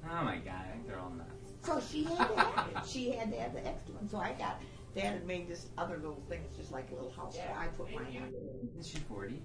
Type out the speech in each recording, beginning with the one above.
Oh my god, I think they're all nuts. So she had to have it. She had to have the extra one. So I got, Dad had made this other little thing. It's just like a little house. So I put mine on. Is she 40?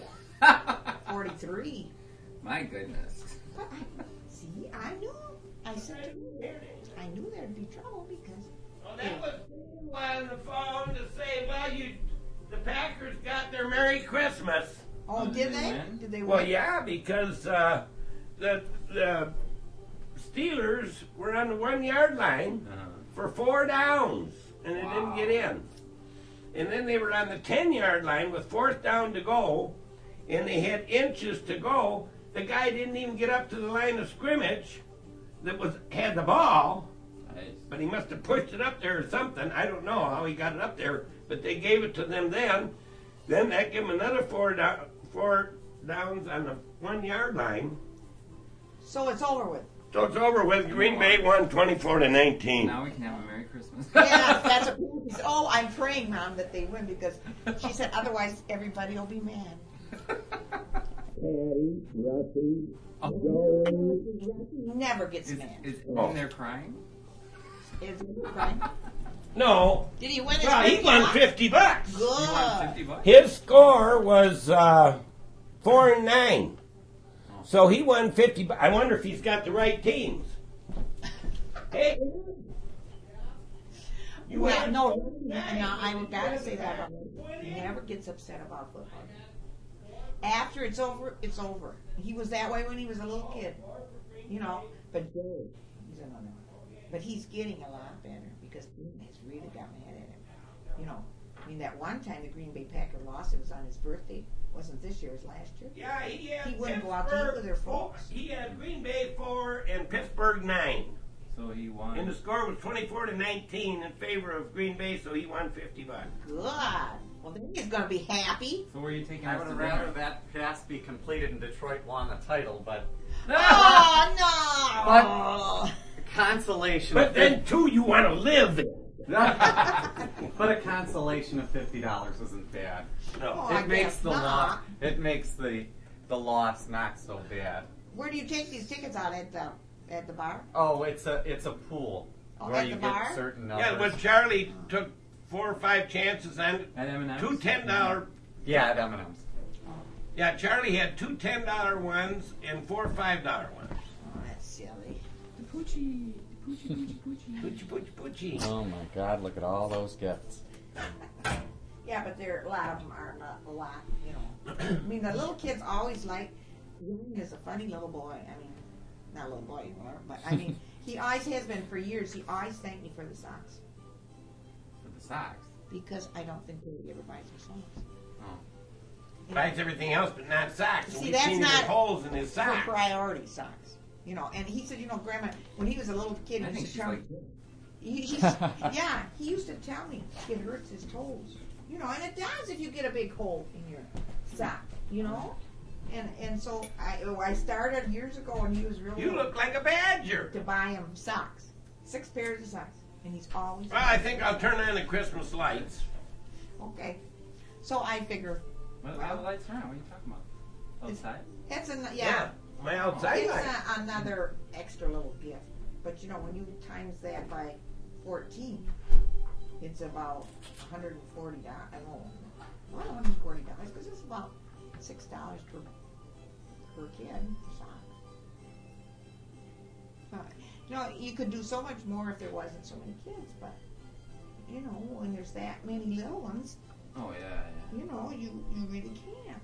43. My goodness. But see, I knew. I said to her, I knew there'd be trouble because. Well, that was on the phone to say, well, the Packers got their Merry Christmas. Oh, did they? Did they win? Well, yeah, because the Steelers were on the 1 yard line for 4 downs, and it didn't get in. And then they were on the 10 yard line with 4th down to go, and they had inches to go. The guy didn't even get up to the line of scrimmage that had the ball, but he must have pushed it up there or something. I don't know how he got it up there, but they gave it to them then. Then that gave him another 4 downs on the 1 yard line. So it's over with. So it's over with. Green Bay won 24-19. Now we can have a Merry Christmas. Yeah, that's a. Oh, I'm praying, Mom, that they win because she said otherwise everybody will be mad. Patty, Rusty, Joey. Never gets mad. Is in there crying? Is he crying? No. Did he win his Well, he won $50. You won $50? His score was 4-9. So he won $50. I wonder if he's got the right teams. Hey. No, I gotta say that about him. He never gets upset about football. After it's over, it's over. He was that way when he was a little kid, But Joey, he's another. But he's getting a lot better because he's really got mad at him. That one time the Green Bay Packers lost, it was on his birthday. Wasn't this year? It was last year. Yeah, he wouldn't go out to eat with their folks. He had Green Bay 4 and Pittsburgh 9. So he won. And the score was 24-19 in favor of Green Bay, so he won $50. Good. Well, then he's going to be happy. So were you taking I us would to have dinner? rather that pass be completed and Detroit won the title, but Oh, no! consolation. But then, too, you want to live there. But a consolation of $50 isn't bad. No. Oh, It makes guess the not. loss. It makes the loss not so bad. Where do you take these tickets out at the bar? Oh, it's a pool Oh, where at you the get bar? certain numbers. Yeah, when Charlie took 4 or 5 chances on At M&M's? 2 $10. Yeah, at M&M's. Yeah, Charlie had 2 $10 ones and 4 $5 ones. Oh, that's silly. The Poochie. Poochie. Poochie, poochie, poochie. Oh my God! Look at all those gifts. Yeah, but a lot of them are not a lot, I mean, the little kids always like. Ryan is a funny little boy. I mean, not a little boy anymore, but I mean, he always has been for years. He always thanked me for the socks For the socks. because I don't think he ever buys me socks. Oh. Buys everything else but not socks. See, We've that's seen him not with holes in his For socks. priority socks, And he said, Grandma, when he was a little kid, I he think used she's to tell me. like, Yeah, he used to tell me it hurts his toes. And it does if you get a big hole in your sock, And so I started years ago when he was really You look like a badger. to buy him socks, 6 pairs of socks, and he's always Well, I think I'll turn on the Christmas lights. okay. So I figure What the lights are on? What are you talking about? Outside? that's Yeah, my outside it's light. another extra little gift. But when you times that by 14, it's about $140. I know, well, $140 because it's about $6 per kid for socks. But you could do so much more if there wasn't so many kids. But when there's that many little ones, Oh, yeah. you really can't.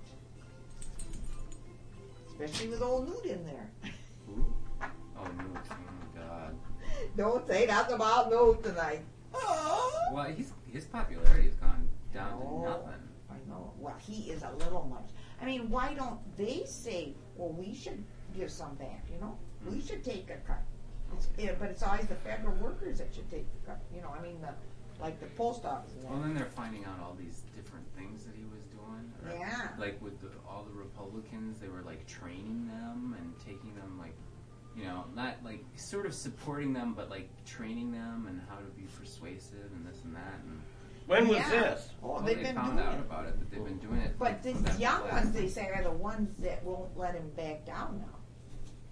Especially with old Newt in there. Ooh. Oh, Newt. Oh, God. Don't say nothing about Newt tonight. Oh. Well, his popularity has gone down to nothing. I know. Well, he is a little much. I mean, why don't they say, well, we should give some back, We should take a cut. But it's always the federal workers that should take the cut. I mean, like the post office. Well, then they're finding out all these different things that he was doing. Or, Yeah. Like with all the Republicans, they were like training them and taking them like, not like sort of supporting them, but like training them and how to be persuasive and this and that. And When was this? Oh, well, they've they been found doing out it. about it, that they've been doing it. But like, these for that young last ones, they say, are the ones that won't let him back down now.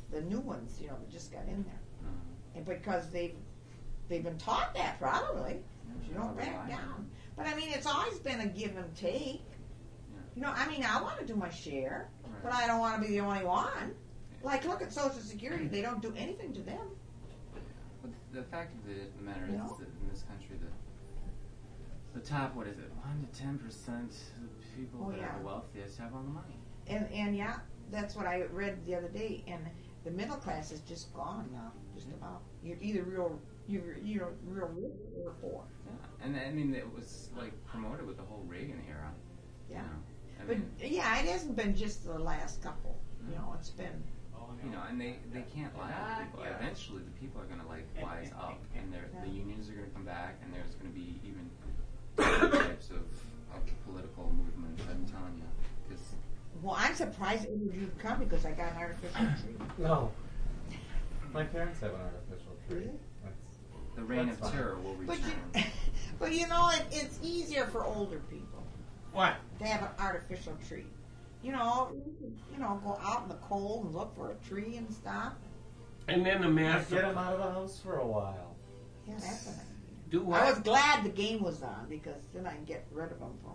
the new ones, you know, that just got in there, Uh, and because they've been taught that probably. You don't back rely on down. But I mean, it's always been a give and take. You know, I mean, I want to do my share, Right. but I don't want to be the only one. Like, look at Social Security; they don't do anything to them. But the fact of the matter You is know? that in this country, the top, what is it, 1 to 10% of people Oh, that yeah. are the wealthiest have all the money. And yeah, that's what I read the other day. And the middle class is just gone now, just about. You're either real rich or poor. Yeah, and I mean, it was like promoted with the whole Reagan era. Yeah. You know? I But mean, yeah, it hasn't been just the last couple. You know, it's been. you know, and they can't lie to people. Eventually, the people are going to like wise up, and the unions are going to come back, and there's going to be even different types of political movements. I'm telling you, because Well, I'm surprised it would you come because I got an artificial tree. No. My parents have an artificial tree. Really? That's, the reign That's of fine. terror will But return. but you know, it's easier for older people What? to have an artificial tree. You know, go out in the cold and look for a tree and stuff. And then the mess. get them out of the house for a while. Yeah, that's what I Do mean. I was what? glad the game was on because then I can get rid of them for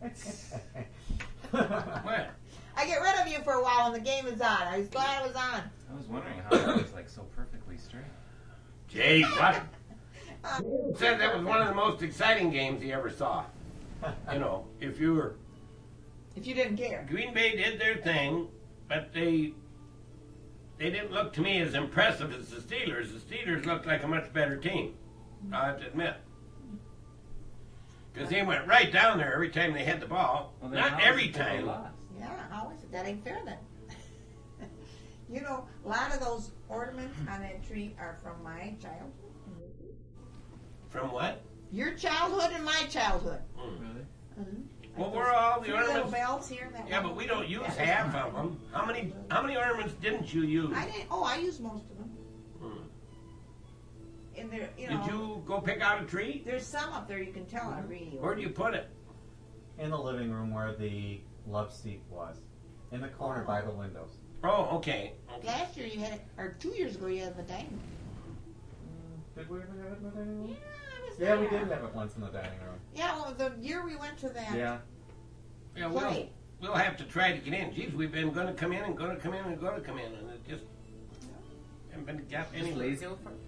a while. What? I get rid of you for a while when the game is on. I was glad it was on. I was wondering how it was like so perfectly straight. Jay, what? Said that was one of the most exciting games he ever saw. You know, if you were If you didn't care. Green Bay did their thing, but they didn't look to me as impressive as the Steelers. The Steelers looked like a much better team. I have to admit, because they went right down there every time they had the ball. Well, then Not how is every it that they time. lost? Yeah, how is it? That ain't fair then. You know, a lot of those ornaments on that tree are from my childhood. From what? Your childhood and my childhood. Really? Mm-hmm. Well, we're all the Three little ornaments. bells here and that. Yeah, one. but we don't use Yeah. half of them. How many ornaments didn't you use? I didn't. Oh, I used most of them. Hmm. And there, you know, Did you go pick out a tree? there's some up there you can tell I really. Where do you put it? In the living room where the love seat was. In the corner by the windows. Oh, okay. Last year you had it, or 2 years ago you had the dining room. Did we ever have it in the dining room? I was Yeah, we there. did have it once in the dining room. Yeah, well, the year we went to that. Yeah. Yeah, play. we'll have to try to get in. Geez, we've been going to come in and going to come in and going to come in, and it just haven't been got Just any. lazy old fuck.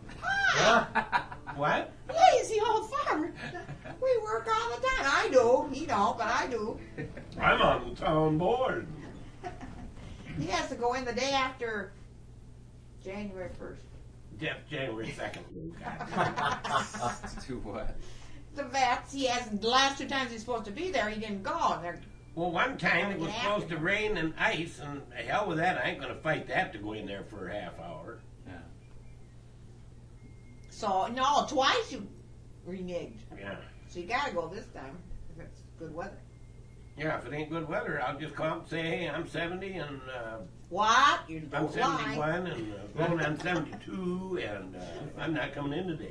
What? Lazy old farmer. We work all the time. I do. He don't, but I do. I'm on the town board. He has to go in the day after January 1st. January 2nd. To what? The vets, he hasn't, the last 2 times he's supposed to be there, he didn't go. And they're, Well, one time it was supposed to rain and ice, and the hell with that. I ain't going to fight that to go in there for a half hour. Yeah. so, no, twice you reneged. Yeah. So you gotta go this time if it's good weather. Yeah, if it ain't good weather, I'll just come up and say, hey, I'm 70 and What? You I'm don't lie. 71 and going on 72, and I'm not coming in today.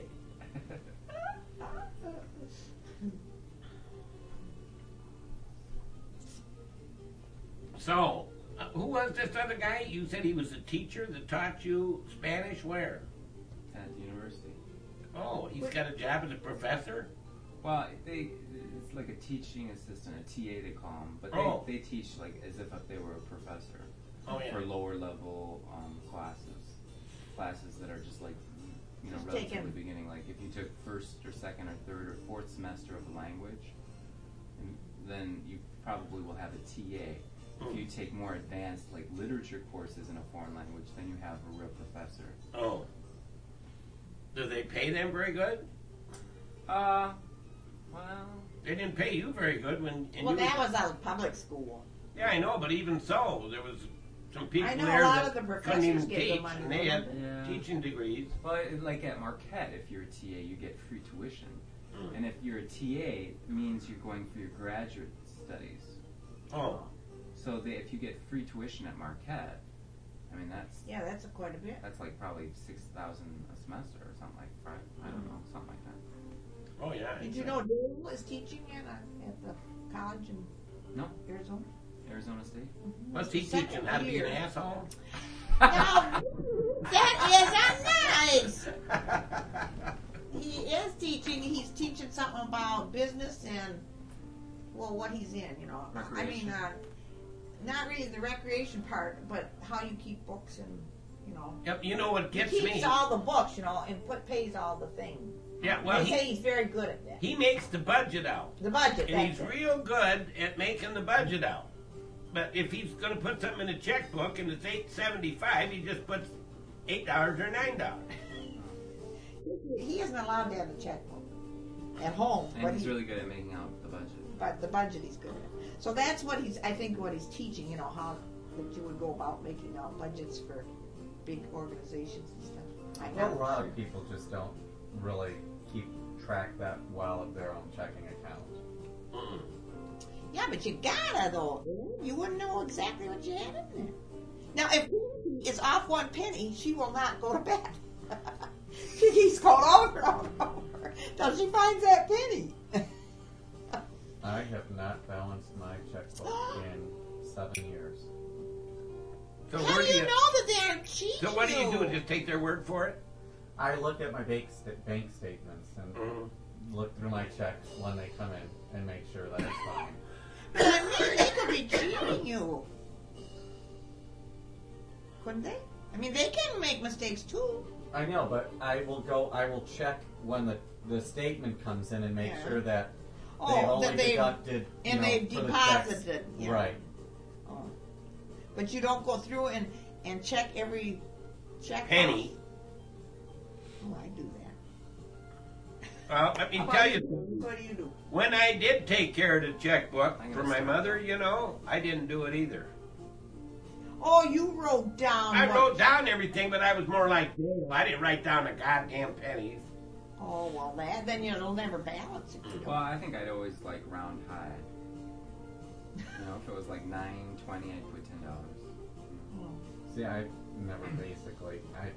So, who was this other guy? You said he was a teacher that taught you Spanish where? At the university. Oh, he's got a job as a professor? Well, it's like a teaching assistant, a TA they call them, but they teach like as if they were a professor Oh, yeah. for lower level classes that are just like, you know, Just relatively taken. beginning. Like if you took first or second or third or fourth semester of a language, then you probably will have a TA. If you take more advanced like literature courses in a foreign language, then you have a real professor. Oh. Do they pay them very good? Well, They didn't pay you very good when. And Well, you that was out of public school. Yeah, I know, but even so, there was some people I know a there lot that of the couldn't professors even get the teach, money and they for had it. Yeah. teaching degrees. well, like at Marquette, if you're a TA, you get free tuition. Mm. And if you're a TA, it means you're going for your graduate studies. Oh, So if you get free tuition at Marquette, I mean Yeah, that's quite a bit. that's like probably $6,000 a semester or something like that. I don't know, something like that. oh yeah. Did you know Dale is teaching at the college in No, Arizona? Arizona State. What's he Second teaching? How to be an year. asshole? Now, that is a nice. He is teaching. He's teaching something about business and, well, what he's in, you know. I mean, not really the recreation part, but how you keep books and, you know. Yep, you know what gets he me? keeps all the books, you know, and pays all the things. Yeah, well, they say he's very good at that. he makes the budget out. The budget, And that's he's it. real good at making the budget out. But if he's going to put something in a checkbook and it's $8.75, he just puts $8 or $9. He isn't allowed to have a checkbook at home, And he's really good at making out the budget. but the budget he's good at. So that's what I think what he's teaching, you know, how that you would go about making out budgets for big organizations and stuff. I Well, a know. lot of people just don't really keep track that well of their own checking account. Yeah, but you gotta though. You wouldn't know exactly what you had in there. Now, if Penny is off one penny, she will not go to bed. She keeps going over and over till she finds that penny. I have not balanced my checkbook in 7 years. So How where do you know that they aren't cheating? So what do you do? Just take their word for it? I look at my bank statements and look through my checks when they come in and make sure that it's fine. But I mean, they could be cheating you. Couldn't they? I mean, they can make mistakes too. I know, but I will check when the statement comes in and make Yeah. sure that Oh, they've only that they've- deducted, you and know, they've for the checks. deposited, yeah. Right. Oh. But you don't go through and check every check. Penny. Oh, I do that. Well, let me How tell about you, What do you do? when I did take care of the checkbook I'm for gonna my start. mother, you know, I didn't do it either. Oh, you wrote down. I what- wrote down everything, but I was more like Dale. I didn't write down the goddamn pennies. Oh, well, then you'll never balance it. You Well, don't. I think I'd always like round high. You know, if it was like $9.20, I'd put $10. Oh. See, I never basically, I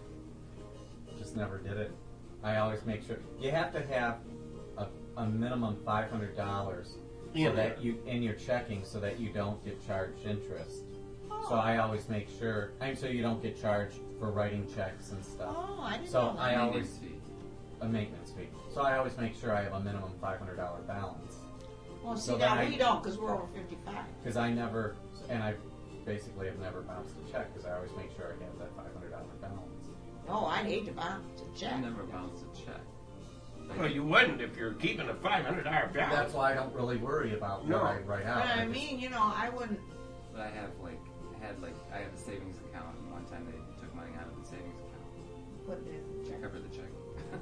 just never did it. I always make sure you have to have a minimum $500 Yeah. so that you in your checking so that you don't get charged interest. So Oh. I always make sure, so you don't get charged for writing checks and stuff. Oh, I didn't So know that. I always Maintenance fee. a maintenance fee. So I always make sure I have a minimum $500 balance Well, see, so now that we don't because we're over 55. because I never, and I basically have never bounced a check because I always make sure I have that $500 balance. Oh, I'd hate to bounce a check. I never bounced a check. Like, Well, you wouldn't if you're keeping a $500 balance. That's why I don't really worry about what No. I write out. But I just- mean, you know, I wouldn't. But I have I have a savings account, and one time they took money out of the savings account Put it in the to check. cover the check.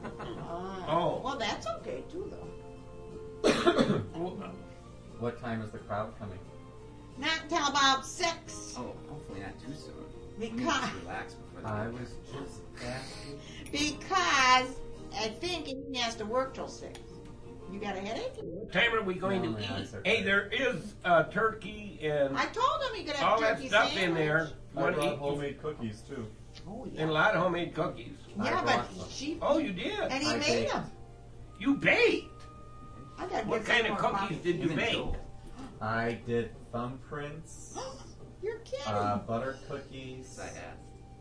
Oh. Well, that's okay too, though. What time is the crowd coming? Not until about 6. Oh, hopefully not too soon. We need to Because relax before the I was just asking. because I think he has to work till 6. You got a headache? What time are we going No, to my eat? eyes are Hey, tired. there is turkey and I told him he could have all that turkey stuff sandwich. in there. I Wanna brought eat? homemade cookies too. Oh And a yeah. lot of homemade cookies. Yeah, I but brought them. she Oh, you did? and he I made baked. them. You baked? I gotta What get some kind of more cookies coffee. did you Even bake? Joel. I did thumbprints, You're kidding. butter cookies, I asked.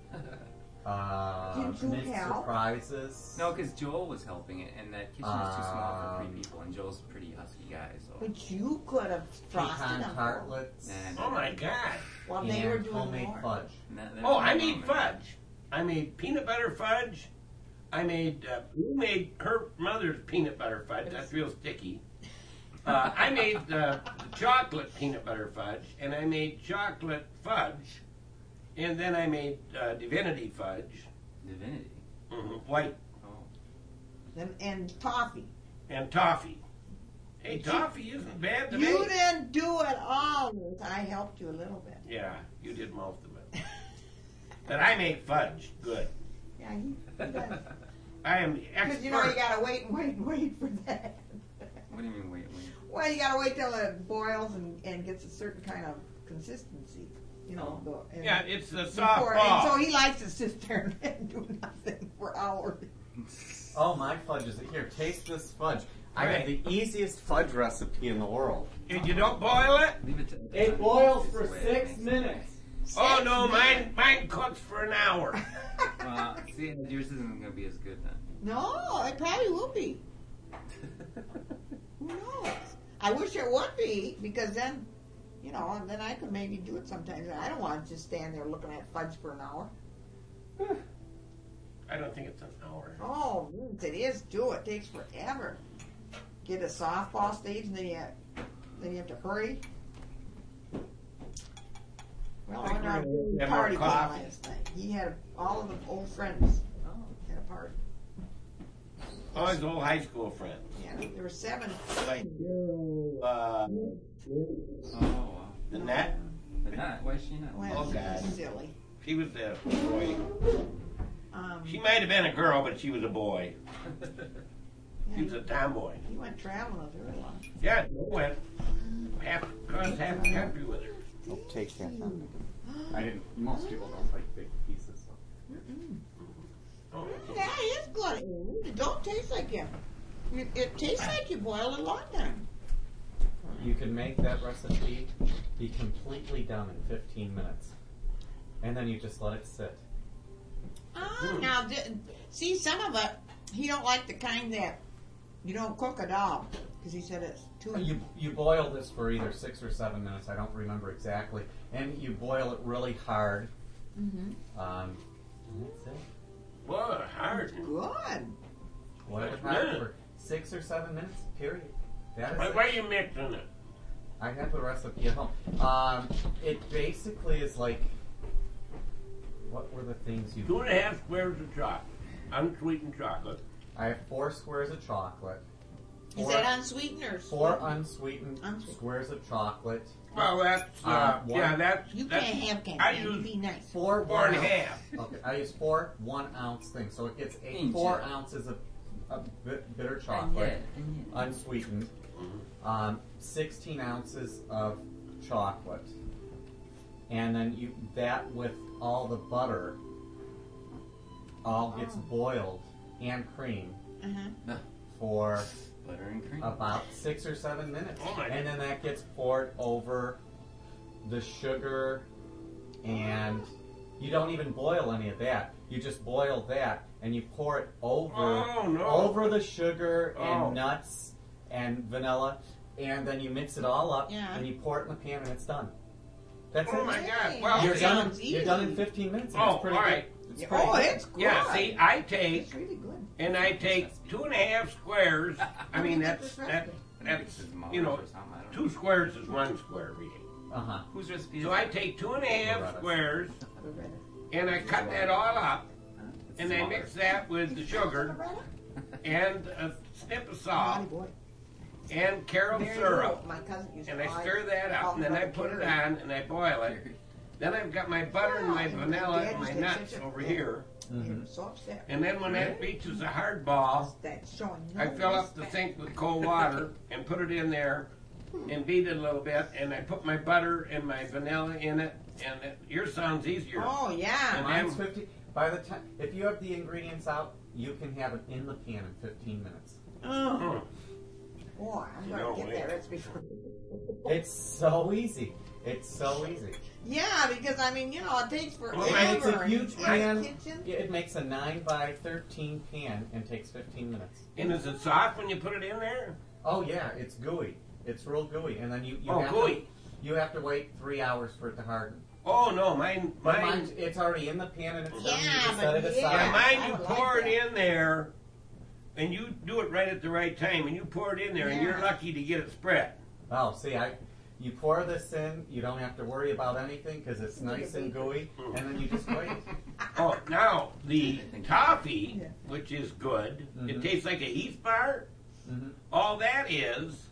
Did you mint help? surprises. No, because Joel was helping it, and that kitchen is too small for 3 Um, people, and Joel's a pretty husky guy, so. But you could have frosted pecan them. tartlets, Nah, Oh my God. While they were and doing homemade more. fudge. Oh, I made fudge. I made peanut butter fudge. I made, who made her mother's peanut butter fudge? That's real sticky. I made chocolate peanut butter fudge, and I made chocolate fudge, and then I made divinity fudge, Divinity. white, Oh. And toffee. and toffee. Hey, toffee isn't bad to You make. didn't do it all. I helped you a little bit. Yeah, you did most of it. But I made fudge good. Yeah, he does. I am the Because expert. you know you gotta wait for that. What do you mean, wait? Well, you gotta wait till it boils and gets a certain kind of consistency. You know. And Yeah, it's the soft before- and so ball. he likes to sit there and do nothing for hours. Oh, my fudge is here. Taste this fudge. I Right. have the easiest fudge recipe in the world. If you don't boil it, Leave it to. It boils It's for the way it 6 makes it. minutes. Oh no, That's mine cooks for an hour. See, yours isn't gonna be as good then. No, it probably will be. Who knows? I wish it would be, because then, you know, and then I could maybe do it sometimes. I don't want to just stand there looking at fudge for an hour. I don't think it's an hour. Oh, yes, it is. Do it. It takes forever. Get a softball stage, and then you have to hurry. Well, I went out to a party last night. He had all of the old friends Oh. at a party. Oh, his old high school friend. Yeah, there were 7. Like Oh wow. the net. But not. Why is she not? Well, Oh, God. silly. She was a boy. She might have been a girl, but she was a boy. yeah, She was a tomboy. he went traveling with her a lot. Yeah, Joe went across half the country with her. Oh, take that. I didn't. Most people don't like big pieces. So. Oh, Yeah, it is good. It don't taste like him. It tastes like you boiled a long time. You can make that recipe be completely done in 15 minutes, and then you just let it sit. Now, see, some of it, he don't like the kind that you don't cook at all, because he said it's too. You boil this for either 6 or 7 minutes. I don't remember exactly, and you boil it really hard. Mm-hmm. And that's it. boy, hard. Good. Boil it hard for 6 or 7 minutes. Period. That is it. Why are you mixing it? I have the recipe at home. It basically is like, what were the things you? 2.5 squares of chocolate, unsweetened chocolate. I have 4 squares of chocolate. Is that unsweetened or 4 unsweetened Unsweetened. squares of chocolate. Well, that's one- yeah, that's You that's, can't have candy. I You use be nice. 4 4 and a 1 ounce. half. Okay, I use 4 1-ounce things, so it gets Angel. 4 ounces of bitter chocolate, unsweetened. 16 ounces of chocolate, and then that with all the butter all gets boiled and cream Uh-huh. for Butter and cream. about 6 or 7 minutes, Oh my and then that gets poured over the sugar, and you don't even boil any of that. You just boil that, and you pour it over Oh, no. over the sugar Oh. and nuts and vanilla, and then you mix it all up, Yeah. and you pour it in the pan, and it's done. That's Oh it. my Hey, God! Well, You're that done. sounds You're done in easy. 15 minutes. And Oh, it's pretty all good. right. It's pretty Oh, good. it's good. yeah. See, I take It's really good. and I take 2.5 squares. I mean, that's you know, Or something, I don't 2 squares is 1 square really. Uh-huh. Whose recipe is So that? I take 2.5 Loretta. squares Loretta. and I cut that all up It's and I smaller. mix that with the sugar Loretta? and a snip of Naughty salt boy. and carob Very syrup. good. My cousin used And to I buy stir that up, and then I put it on, and I boil it. Then I've got my butter and my vanilla and my nuts over here. Mhm. So upset. And then when that reaches a hard ball, That's showing no I fill up the respect. sink with cold water and put it in there and beat it a little bit. And I put my butter and my vanilla in it. And yours sounds easier. Oh yeah. And Mine's 50. By the time, if you have the ingredients out, you can have it in the pan in 15 minutes. Oh, Hmm. boy, I'm No gonna get way. that recipe. It's so easy. It's so easy. Yeah, because I mean, you know, it takes forever. Well, And it's a and huge in pan. the kitchen. It makes a 9 by 13 pan and takes 15 minutes. And is it soft when you put it in there? Oh yeah, it's gooey. It's real gooey, and then you Oh, have gooey. you have to wait 3 hours for it to harden. Oh, no, mine. But mine's, it's already in the pan and it's done. You Yeah, just set it but aside. Yeah, I mine you would pour like it that. in there, and you do it right at the right time, and you pour it in there, and you're Yeah. lucky to get it spread. Oh, see, you pour this in. You don't have to worry about anything because it's nice and gooey, and then you just wait. Oh, now the toffee, Yeah. which is good, it Mhm. tastes like a Heath bar. hmm All that is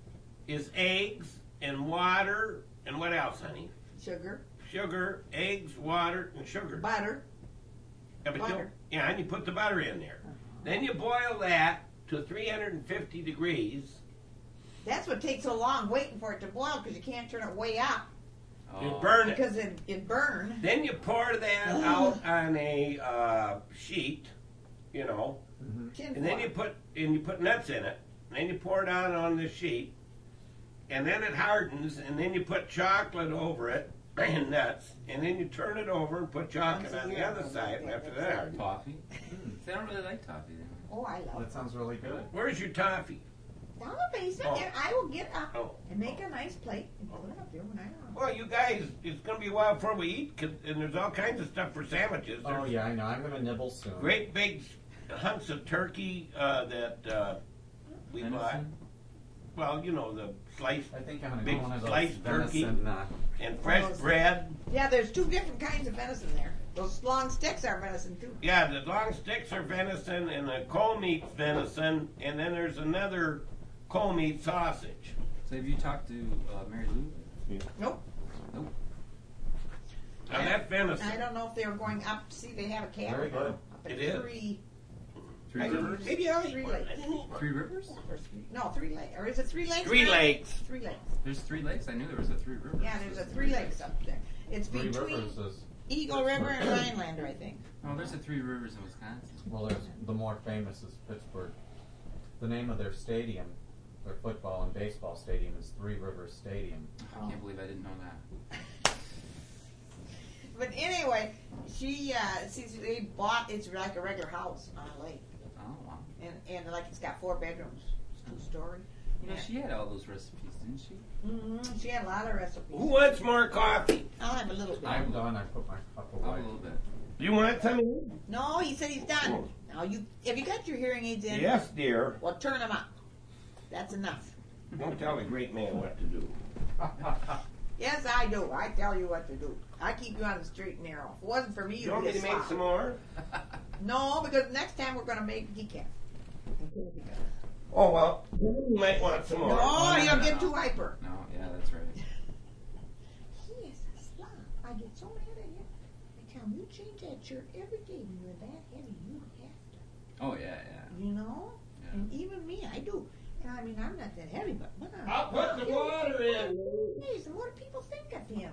eggs and water and what else, honey? Sugar, Sugar, eggs, water, and sugar. butter. Yeah, but butter. don't- yeah, and you put the butter in there. Then you boil that to 350 degrees. That's what takes so long waiting for it to boil because you can't turn it way up You Oh. burn it. because it burned. Then you pour that out on a sheet, you know, Tin and then foil. you put nuts in it. And then you pour it out on the sheet, and then it hardens, and then you put chocolate over it, and nuts, and then you turn it over and put chocolate Once a on the year, other I'll side. make that. After that, Toffee? They don't really like toffee. They Oh, I love That it. sounds really good. where's your toffee? Down the basement, Oh. and I will get up Oh. and make a nice plate and put it up there when I want. Well, you guys, it's going to be a while before we eat, 'cause, and there's all kinds of stuff for sandwiches. Oh There's yeah, I know. I'm gonna nibble soon. great big hunks of turkey that we bought. Venison? Well, you know, the sliced I think I'm gonna Big get one of those sliced turkey. venison. and fresh those- bread. Yeah, there's two different kinds of venison there. Those long sticks are venison too. Yeah, the long sticks are venison, and the cold meat's venison, and then there's another cold meat sausage. So have you talked to Mary Lou? Nope. Nope. Now that's venison. I don't know if they were going up. See, they have a cabin Very good. up at It is. Three I- Rivers? Maybe I'll eat Three one. lakes. I didn't eat one. Three Rivers? No, 3 lakes. Or is it 3 lakes? Three now? lakes. 3 lakes. There's 3 lakes? I knew there was a 3 Rivers. Yeah, there's a 3 lakes up there. It's Three between Rivers is Eagle River and Rhinelander, I think. Oh, there's a 3 Rivers in Wisconsin. well, there's the more famous is Pittsburgh. The name of their stadium, their football and baseball stadium, is Three Rivers Stadium. I can't believe I didn't know that. But anyway, she they bought it's like a regular house on a lake, Oh, wow. and like it's got 4 bedrooms, it's 2-story. You know, she had all those recipes, didn't she? She had a lot of recipes. Who wants more coffee? I'll have a little bit. I'm done. I put my cup Oh, a away. little bit. You want some? No, he said he's done. Now have you got your hearing aids in? Yes, dear. Well, turn them up. That's enough. Don't tell a great man what to do. Yes, I do. I tell you what to do. I keep you on the straight and narrow. If it wasn't for me, You you'd want be me a to make slob. some more? No, because next time we're going to make decaf. Oh, well, you might want some more. No, no, you'll no, get no. too hyper. No, yeah, that's right. He is a slob. I get so mad at him. I tell him, you change that shirt every day when you're that heavy. You have to. Oh, yeah, yeah. You know? Yeah. And even me, I do. And I mean, I'm not that heavy, but when I'm I'll put the water in. Jeez, and what do people think of him?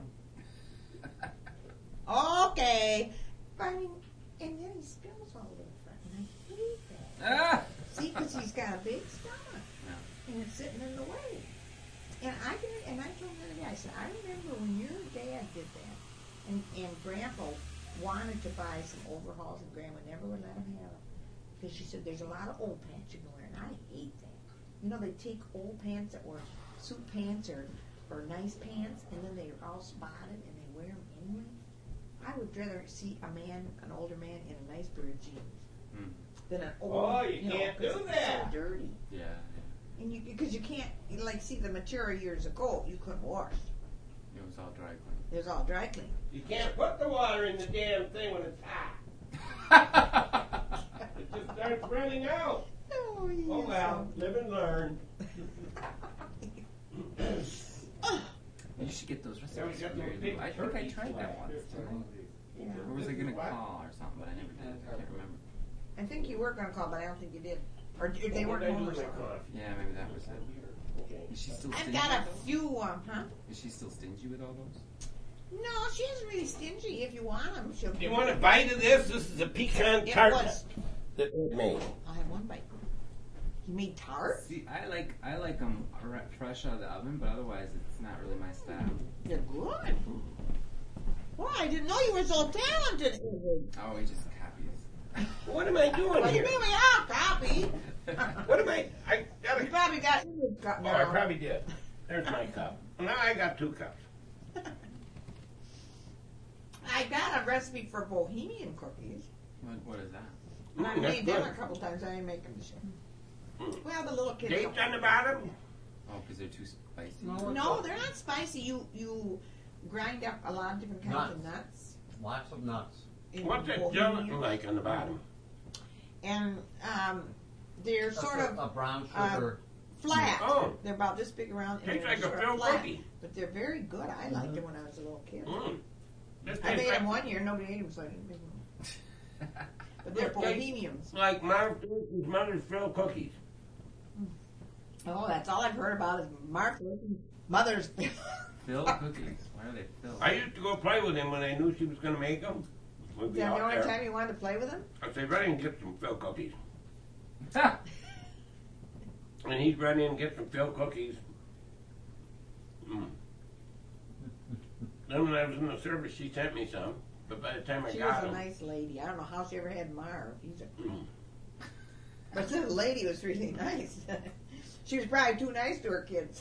Okay. I mean, and then he spills all over the front, and I hate that. Ah! See, because he's got a big stomach, and it's sitting in the way. And I told him the other day, I said, I remember when your dad did that, and Grandpa wanted to buy some overalls, and Grandma never would let him have them. Because she said, there's a lot of old pants you can wear, and I hate that. You know, they take old pants that were suit pants or nice pants, and then they're all spotted, and they wear them anyway. I would rather see an older man in a nice pair of jeans Mm. than an old. Oh, you know, can't 'cause do it's that. So dirty, Yeah, yeah. and because you can't like see the material years ago you couldn't wash. It was all dry clean. It was all dry clean. You can't put the water in the damn thing when it's hot. It just starts running out. Oh, yes. Oh, well, live and learn. You should get those Yeah, we recipes got from those Mary big Lou. I think I turkeys tried that left once, here. didn't Yeah. I? Or was I going to call or something, but I never did. I can't remember. I think you were going to call, but I don't think you did. Or if they What weren't did I home do or with my something. coffee? Yeah, maybe that was it. Is she still I've stingy? got a few, huh? Is she still stingy with all those? No, she isn't really stingy. If you want them, she'll Do give you want a bite of this? This is a pecan It tart was. that it made. I'll have one bite. You made tart? See, I like them fresh out of the oven, but otherwise it's not really my style. They're good. Well, I didn't know you were so talented, Edward. Oh, he just copies. What am I doing Well, you here? really are, copy. What am I got You a probably got Edward's cup Oh, now. I probably did. There's my cup. Now I got 2 cups. I got a recipe for bohemian cookies. What is that? And I Mm, that's made them good. a couple times. I didn't make them this year. Mm. Well, the little kids. Dates on the bottom? Oh, because they're too spicy. No, they're not spicy. You grind up a lot of different kinds of nuts. Lots of nuts. in What's that bohemian. gelatin like on the bottom? And they're That's sort of a brown uh, sugar. flat. Oh. They're about this big around. and Tastes they're like a sort of filled flat. cookie. But they're very good. I liked them when I was a little kid. Mm. This I tastes made like, them one year. Nobody ate them, so I didn't make them. But they're Okay. bohemians. like Martha's mother's filled cookies. Oh, that's all I've heard about is Martha's mother's. Filled cookies. Why are they filled? I used to go play with him when I knew she was going to make them. We'd Is be that the out only there. time you wanted to play with them? I'd say, run in and get some filled cookies. And he'd run in and get some filled cookies. Mm. Then when I was in the service, she sent me some. But by the time I She got was a them, nice lady. I don't know how she ever had Marv. He's a mm, But the lady was really nice. She was probably too nice to her kids.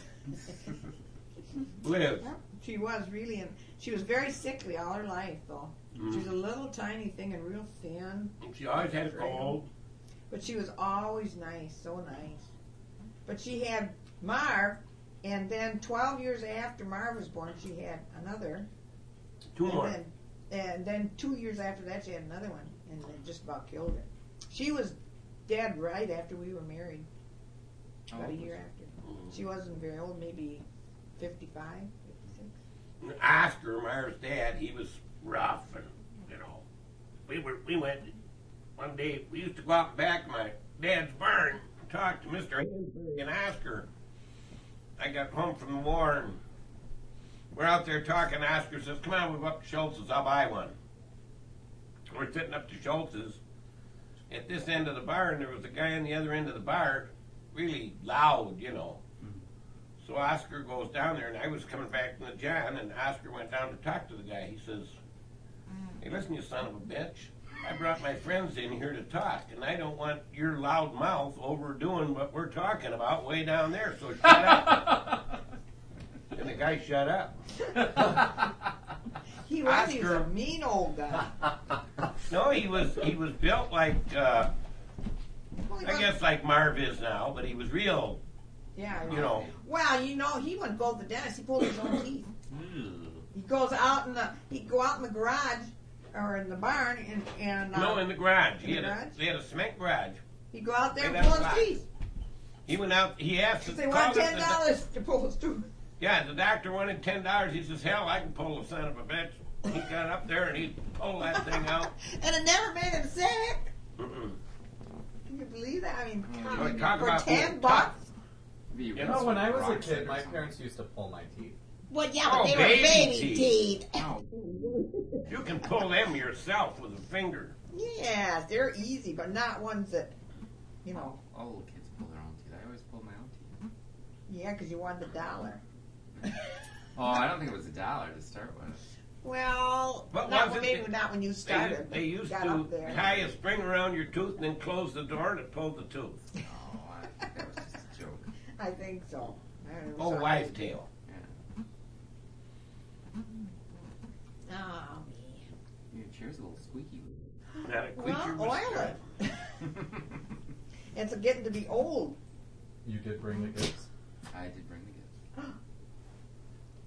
Liz. She was really, and she was very sickly all her life, though. Mm. She was a little tiny thing and real thin, She always had a cold. but she was always nice, so nice. But she had Marv, and then 12 years after Marv was born, she had another. Two more. And then 2 years after that, she had another one, and it just about killed her. She was dead right after we were married, about a year after. Mm. She wasn't very old, maybe 55, 56. Oscar, Myra's dad, he was rough, and you know, we went one day. We used to go out back my dad's barn and talk to Mr. Hansberry and Oscar. I got home from the war, and we're out there talking. Oscar says, "Come on, we'll go up to Schultz's. I'll buy one." We're sitting up to Schultz's. At this end of the barn, there was a guy on the other end of the bar, really loud, you know. So Oscar goes down there, and I was coming back from the John, and Oscar went down to talk to the guy. He says, "Hey, listen, you son of a bitch. I brought my friends in here to talk, and I don't want your loud mouth overdoing what we're talking about way down there, so shut up." And the guy shut up. He was Oscar- a mean old guy. No, he was built like, Well, he I was- guess like Marv is now, but he was real, Yeah, you know. Well, you know, he wouldn't go to the dentist. He pulled his own teeth. Ew. He goes out he'd go out in the garage or in the barn and No, in the garage. in the garage? They had a cement garage. he'd go out there in and that pull his box. teeth. He went out, he asked Because the they want called up $10 to pull his tooth. Yeah, the doctor wanted $10. He says, "Hell, I can pull the son of a bitch." He got up there and he pulled that thing out. And it never made him sick. Mm-mm. Can you believe that? I mean, Boy, God, talk for about being $10. tough. Be You know, when I was a rocks kid, or my something. parents used to pull my teeth. Well, yeah, but Oh, they were baby baby teeth. teeth. Oh, You can pull them yourself with a finger. Yes, they're easy, but not ones that, you know. all little kids pull their own teeth. I always pulled my own teeth. Yeah, because you wanted the dollar. Oh, I don't think it was $1 to start with. Well, What not, was it maybe that- not when you started. They used got to up there. tie a string around your tooth and then close the door and it pulled the tooth. Oh, I think that was just a joke. I think so. I don't know, Oh, something. wife tail. Yeah. Oh, me. Your chair's a little squeaky. Not a creature Well, was oil it. It's getting to be old. You did bring the gifts. I did bring the